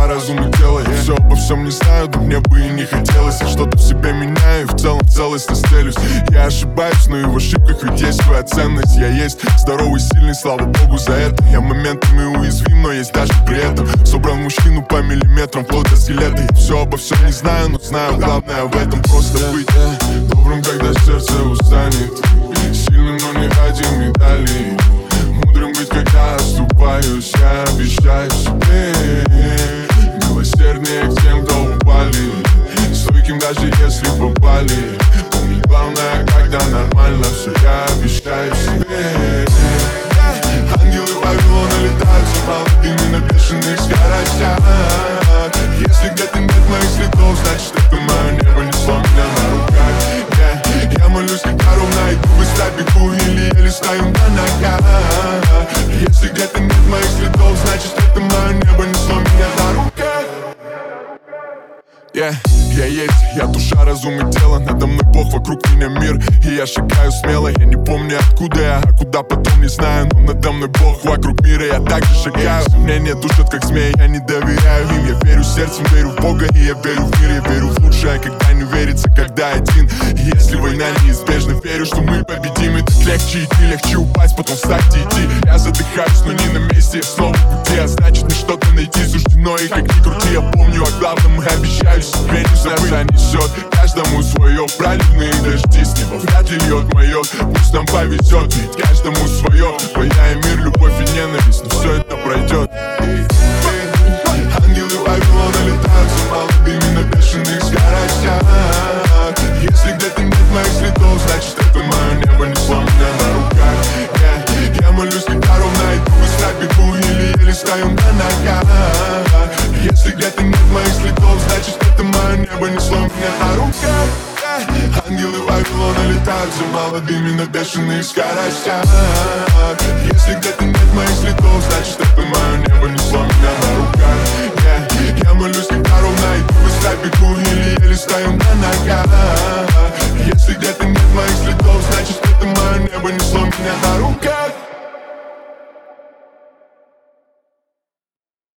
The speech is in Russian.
разум и тело. Я все обо всем не знаю, да мне бы и не хотелось. Я что-то в себе меняю, и в целом целостно стелюсь. Я ошибаюсь, но и в ошибках ведь есть своя ценность. Я есть здоровый, сильный, слава богу за это. Я моментами уязвим, но есть даже при этом. Собрал мужчину по миллиметрам, вплоть до скелета. Я все обо всем не знаю, но знаю главное в этом просто быть добрым, когда сердце устанет, сильным, но не ради медалей, мудрым быть, когда оступаюсь. Я обещаю себе милосерднее к тем, кто упали, стойким даже если попали. Помнить главное, когда нормально все. Я обещаю себе. Ангелы Вавилона летают за молодыми на бешеных скоростях. Если где-то нет моих следов, значит это мое небо несло меня на руках. Я молюсь, когда ровно иду, быстро бегу или еле стою на ногах. Если где-то нет моих следов, значит это мое небо несло меня на руках. Я есть, я душа, разум и тело. Надо мной Бог, вокруг меня мир, и я шагаю смело. Я не помню откуда я, а куда потом не знаю. Но надо мной Бог, вокруг мира я также шагаю. Меня не душат как змеи, я не доверяю им. Я верю сердцем, верю в Бога, и я верю в мир. Я верю в лучшее, когда не верится, когда один. И если война неизбежна, верю, что мы победим. И так легче идти, легче упасть, потом встать и идти. Я задыхаюсь, но не на месте, я снова в пути. А значит мне что-то найти суждено. И как ни крути, я помню о главном, и обещаю себе не забыть. Несет каждому свое, проливные дожди с неба вряд ли льет мое. Пусть нам повезет, ведь каждому свое. Война и мир, любовь и ненависть, но все это пройдет. Ангелы Вавилона летают за молодыми на бешеных скоростях. Если где-то нет моих следов, значит это мое небо несло меня на руках. Я молюсь, когда ровно иду, быстро бегу или еле стою на ногах. Если где-то нет моих следов, значит это мое небо несло меня на руках. Ангелы Вавилона летают за молодыми на бешеных скоростях. Если где-то нет моих следов, значит это мое небо несло меня на руках. Я молюсь,